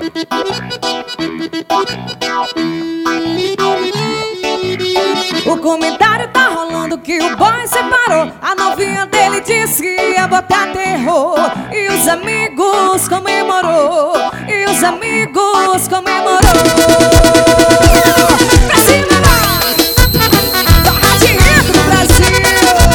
O comentário tá rolando que o boy separou. A novinha dele disse que ia botar terror. E os amigos comemorou. E os amigos comemorou. Pra cima, torra dinheiro do Brasil.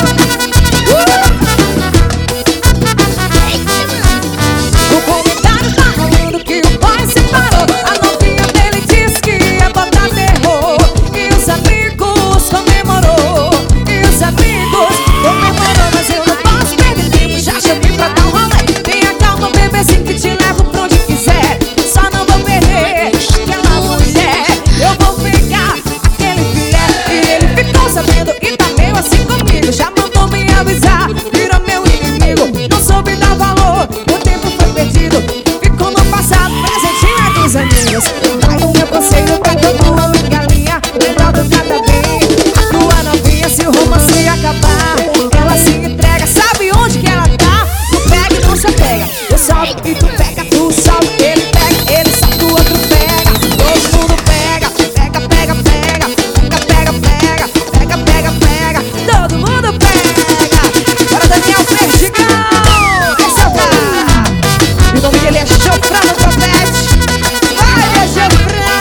O comentário tá rolando que o boy separou. A novinha dele disse que ia botar terror. E os amigos comemorou. E os amigos comemorou. Mas eu não posso perder tempo, já chamei pra dar um rolê. Tenha calma, bebezinho, que te levo pra onde quiser. Só não vou perder aquela mulher. Eu vou pegar aquele filé. E ele ficou sabendo e tá meio assim comigo. Já mandou me avisar, virou meu inimigo. Não soube dar valor, o tempo foi perdido. Ficou no passado, presentinho é dos amigos. Vai o meu conselho pra tua amiga linha. Melhor do cada bem a tua novinha. Se o romance acabar, ela se entrega. Sabe onde que ela tá? Tu pega e não se apega. Eu salto e tu pega, tu salta. Ele pega, ele salta, o outro pega. Todo mundo pega, pega, pega, pega. Pega, pega, pega, pega, pega, pega. Todo mundo pega. Bora, Daniel Perdigão. Esse é o cara. E o nome dele é Chofrão no Tropete. Vai, meu Chofrão.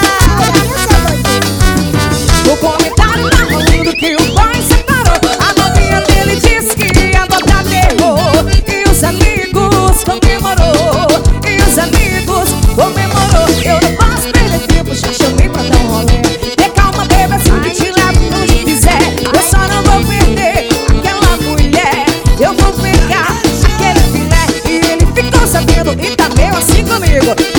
O comentário tá rolando que o boy separou. A novinha dele disse que ia botar terror. E os amigos comemorou. E os amigos comemorou. Eu não posso perder tempo, já chamei pra dar um rolê. Tem calma, bebê, assim que te levo pra onde quiser. Eu só não vou perder aquela mulher. Eu vou pegar aquele filé. E ele ficou sabendo e tá meio assim comigo.